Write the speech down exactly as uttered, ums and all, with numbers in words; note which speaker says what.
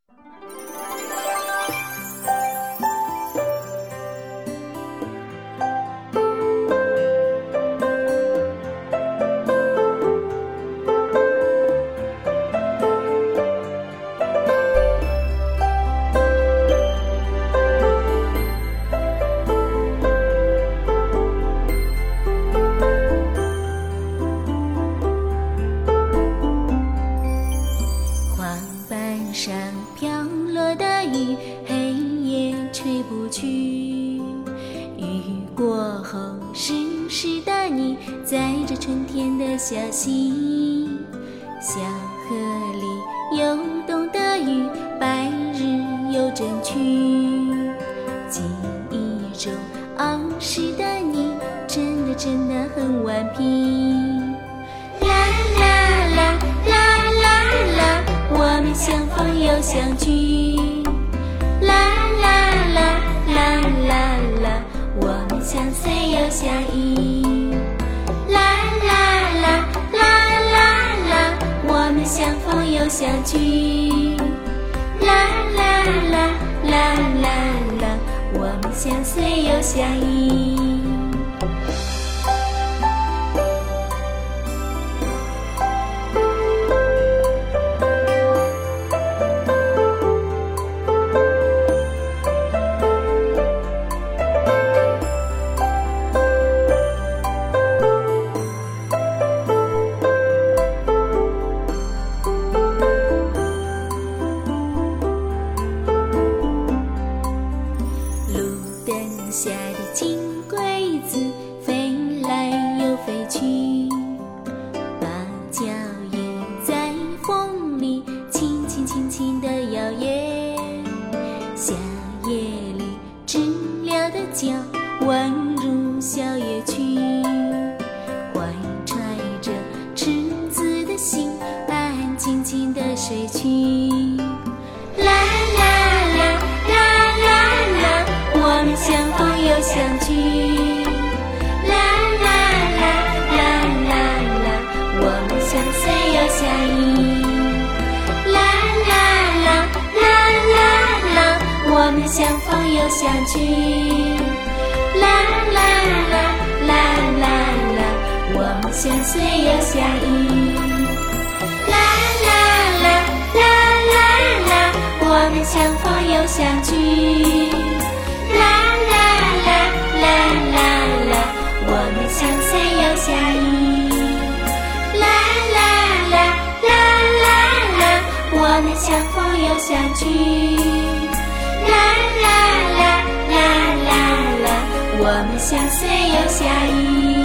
Speaker 1: 上飘落的雨，黑夜吹不去。雨过后，湿湿的你，载着春天的消息。小河里游动的鱼，白日又争取。记忆中儿时的你，真的真的很顽皮。啦啦啦啦啦啦，我们相逢又相聚。啦啦啦啦啦啦，我们相随又相依。啦啦啦啦啦啦，我们相逢又相聚。啦啦啦啦啦啦，我们相随又相依。下的金龟子飞来又飞去，把脚印在风里轻轻轻轻地摇曳。夏夜里知了的叫宛如小夜曲，怀揣着赤子的心安安静静地睡去。啦啦啦啦啦啦，我们相逢又相聚。啦啦啦啦啦啦，我们相随又相依。啦啦啦啦啦啦，我们相逢又相聚。啦啦啦啦啦啦，我们相随又相依。啦啦啦啦啦啦，我们相逢又相聚。啦啦啦啦啦啦，我们相随又相依。啦啦啦啦啦啦，我们相逢又相聚。啦啦啦啦啦啦，我们相随又相依。